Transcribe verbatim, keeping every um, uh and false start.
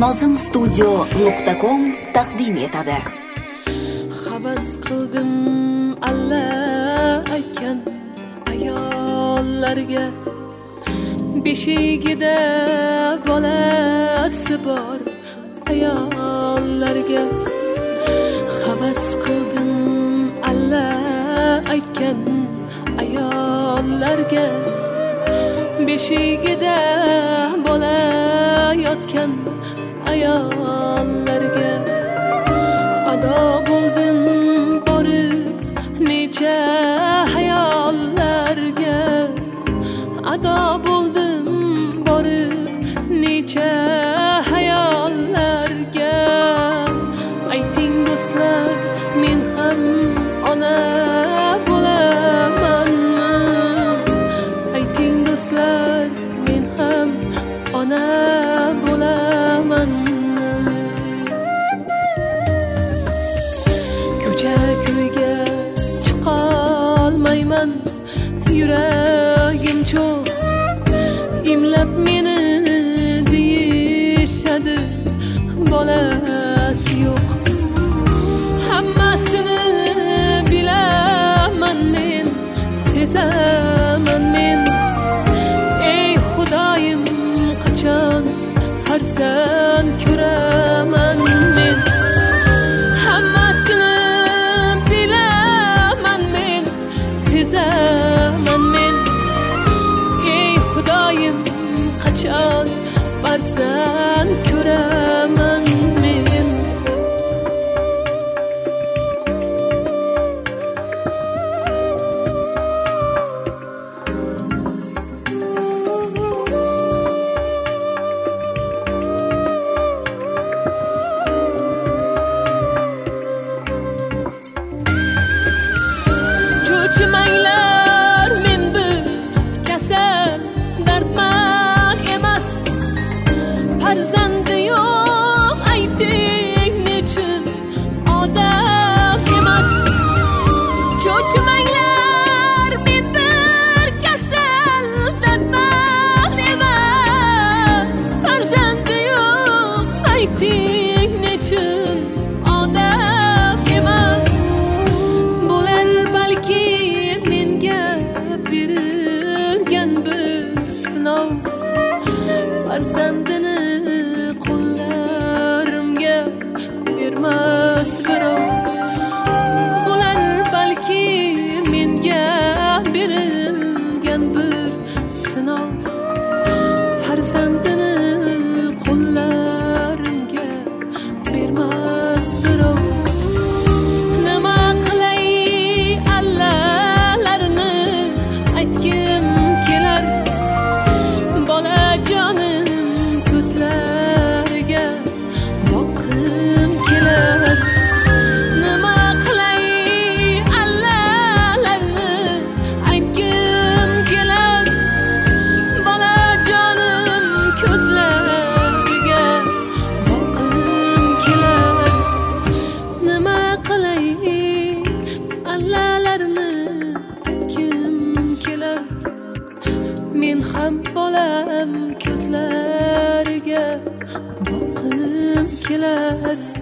nozim studio nuqta com taqdim etadi. Havas qildim alla aytgan ayollarga, beshigida bolasi bor ayollarga. Havas qildim alla aytgan ayollarga, beshigida bola yotgan ayollarga. Ado bo'ldim borib necha hayollarga, ado bo'ldim borib necha hayollarga. Ayting do'stlar, men ham ona bo'lamanmi? Ayting do'stlar, men ham ona bo'lamanmi? Ko'cha-ko'yga chiqolmayman, yuragim cho'q, imlab meni deyishadi, bolasi yo'q. Hammasini bilaman men, sezaman men. Ey Xudoyim, qachon farzand ko'raman men? Hammasini bilaman men, sezaman men. Ey Xudoyim, qachon farzand ko'raman men? Cho'chimanglar, men bir kasal dardman emas. Farzandi yo'q, ayting nechun odam emas. Cho'chimanglar, men bir kasal dardman emas. Farzandi yo'q, ayting nechun odam emas. Bo'lar balki menga berilgan bir sinov, farzandini qo'llarimga bermas birov. Bo'lar balki menga berilgan bir sinov, farzandini qo'llarimga bermas birov. Nima qilay allalarni aytgim kelar, bolajonim ko'zlariga boqqim kelar. Nima qilay allalarni aytgim kelar, bolajonim ko'zlariga boqqim kelar. Nima qilay allalarni aytgim kelar, men ham bolam ko'zlariga boqqim kelar.